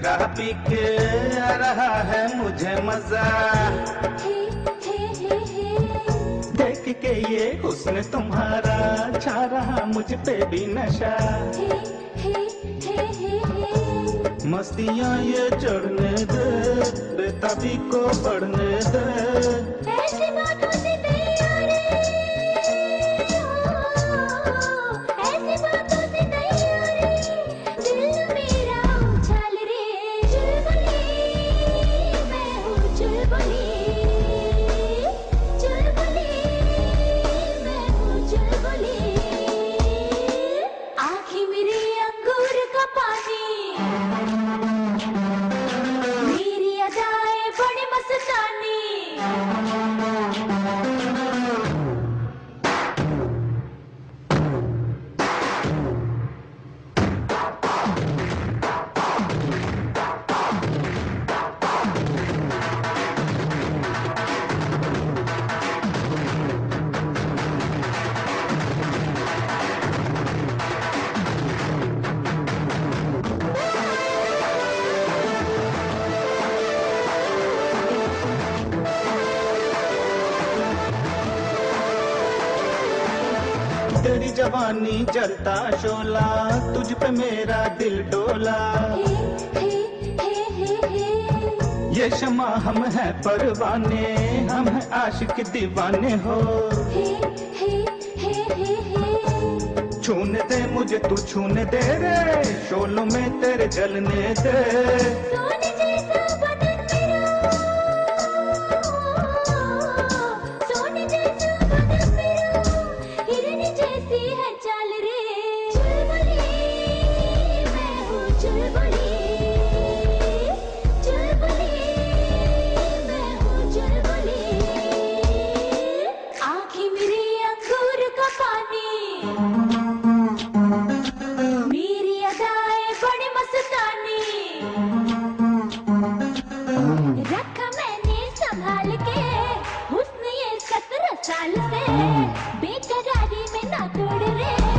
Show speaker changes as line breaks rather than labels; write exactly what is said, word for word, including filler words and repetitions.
शराब पी के आ रहा है मुझे मजा। देख के ये हुस्न तुम्हारा छा रहा मुझ पे भी नशा। मस्तियाँ ये चढ़ने दे, बेताबी को बढ़ने दे।
ऐसी बातों से तैयार ऐसी बातों से तैयार दिल मेरा उछाल रे। चुलबुली मैं हूँ चुलबुली, चुलबुली मैं हूँ चुलबुली। आँखें मेरी अंगूर का पानी, मेरी अदाएं बड़ी मस्तानी।
तेरी जवानी जलता शोला, तुझ पे मेरा दिल डोला। ये शमा हम हैं परवाने, हम हैं आशिक दीवाने हो। छूने दे मुझे तू छूने दे रे, शोलों में तेरे जलने दे।
सोने जैसा बदन मेरा, सोने जैसा बदन मेरा, हिरन जैसी है चाल रे। चुलबुली मैं हूँ चुलबुली, चुलबुली मैं हूँ चुलबुली। आँखें मेरी अंगूर का पानी, मेरी अदाएं बड़ी मस्तानी। रखा मैंने संभाल के हुस्न ये सत्रह साल से, बेकरारी में ना तोड़ रे।